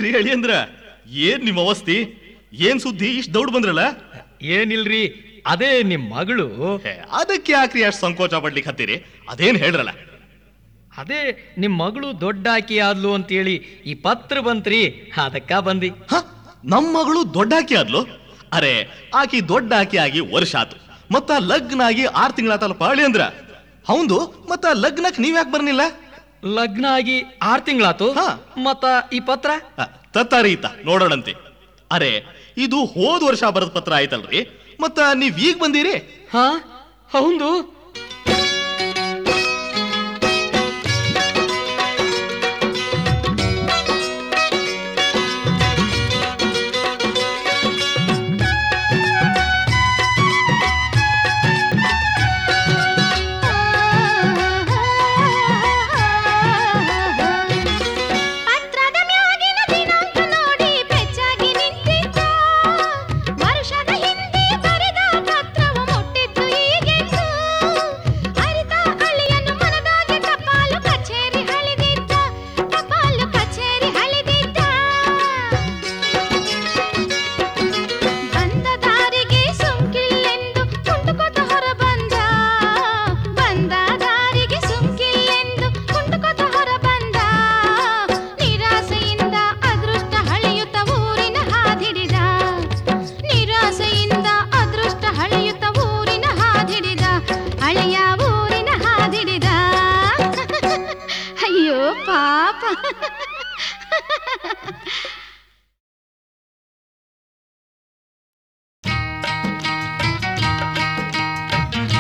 ಯಾಕ್ರಿ ಹೇಳಿ ಅಂದ್ರ ಏನ್ ನಿಮ್ಮ ಅವಸ್ಥಿ? ಏನ್ ಸುದ್ದಿ ಇಷ್ಟು ದೌಡ್ ಬಂದ್ರಲ್ಲ? ಏನಿಲ್ರಿ, ಅದೇ ನಿಮ್ ಮಗಳು. ಅದಕ್ಕೆ ಯಾಕ್ರಿ ಅಷ್ಟು ಸಂಕೋಚ ಪಡ್ಲಿಕ್ಕೆ ಹತ್ತೀರಿ? ಅದೇನ್ ಹೇಳ್ರಲ್ಲ. ಅದೇ ನಿಮ್ ಮಗಳು ದೊಡ್ಡ ಆಕಿ ಆದ್ಲು ಅಂತೇಳಿ ಈ ಪತ್ರ ಬಂತ್ರಿ, ಅದಕ್ಕ ಬಂದಿ. ನಮ್ ಮಗಳು ದೊಡ್ಡ ಆಕಿ ಆದ್ಲು? ಅರೆ, ಆಕಿ ದೊಡ್ಡ ಆಕಿ ಆಗಿ ವರ್ಷ ಆತು, ಮತ್ತ ಲಗ್ನ ಆಗಿ 6 ತಿಂಗಳಾತಲ್ಪ ಹೇಳಿ ಅಂದ್ರ. ಹೌದು, ಮತ್ತ ಲಗ್ನಕ್ ನೀವ್ ಯಾಕೆ ಬರ್ನಿಲ್ಲ? ಲಗ್ನ ಆಗಿ 6 ತಿಂಗಳಾತು, ಮತ್ತ ಈ ಪತ್ರ ತತ್ತಾರೀತ ನೋಡೋಣಂತೆ. ಅರೆ, ಇದು ಹೋದ್ ವರ್ಷ ಬರದ ಪತ್ರ ಆಯ್ತಲ್ರಿ, ಮತ್ತ ನೀವ್ ಈಗ ಬಂದಿರಿ? ಹೌದು. ಪಾಪ